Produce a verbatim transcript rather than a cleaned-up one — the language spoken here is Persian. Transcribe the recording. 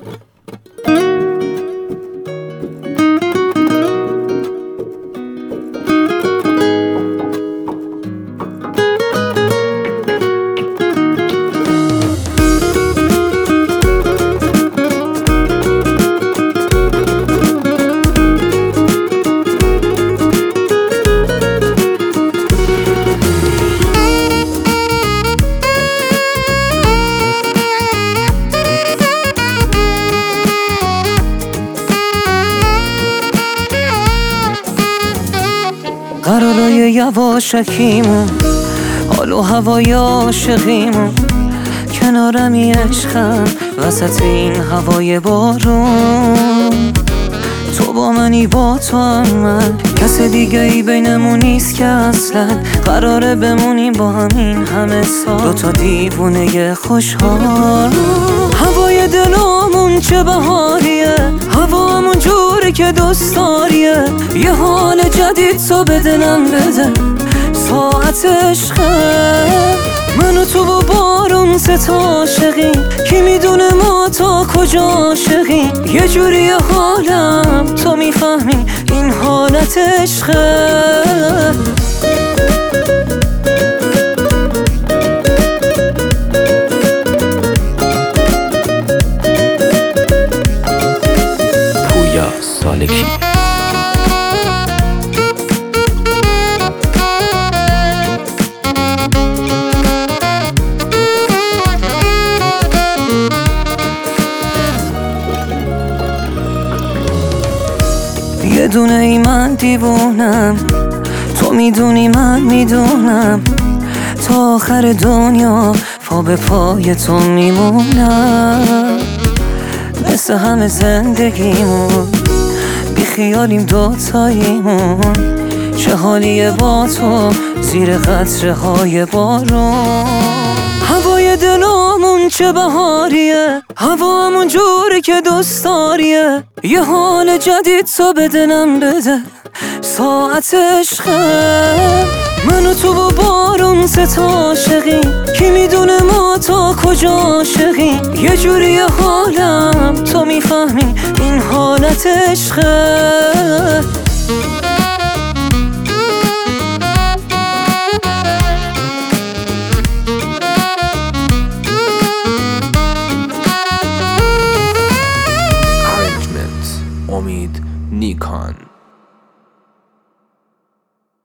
قرارای یواشکیمون، حال و هوای عاشقیمون، کنارمی عشقم وسط این هوای بارون. تو با منی با تو هم من، کس دیگه ای بینمون نیست که اصلا قراره بمونیم با همین همه سال، دوتا دیوونه خوشحال. هوای دلامون چه بهاریه، هوا همون جوری که دوست داریه، یه حال جدید تو به دلم بده، ساعت عشقه. من و تو و بارون ستا عاشقیم، کی میدونه ما تا کجا عاشقیم، یه جوری حالم تو میفهمی این حالت عشقه. پویا سالکی. یه دونه ای من دیوونم، تو میدونی من میدونم، تا آخر دنیا پا به پای تو میمونم. مثل همه زندگیمون بی خیالیم دوتاییمون، چه حالیه با تو زیر قطره های بارون. هوای دلامون چه بهاریه، هوا همون جوری که دوست داریه، یه حال جدید تو به دلم بده، ساعت عشقه. من و تو و بارون ستا عاشقیم، کی میدونه ما تا کجا عاشقیم، یه جوری حالم تو میفهمی این حالت عشقه.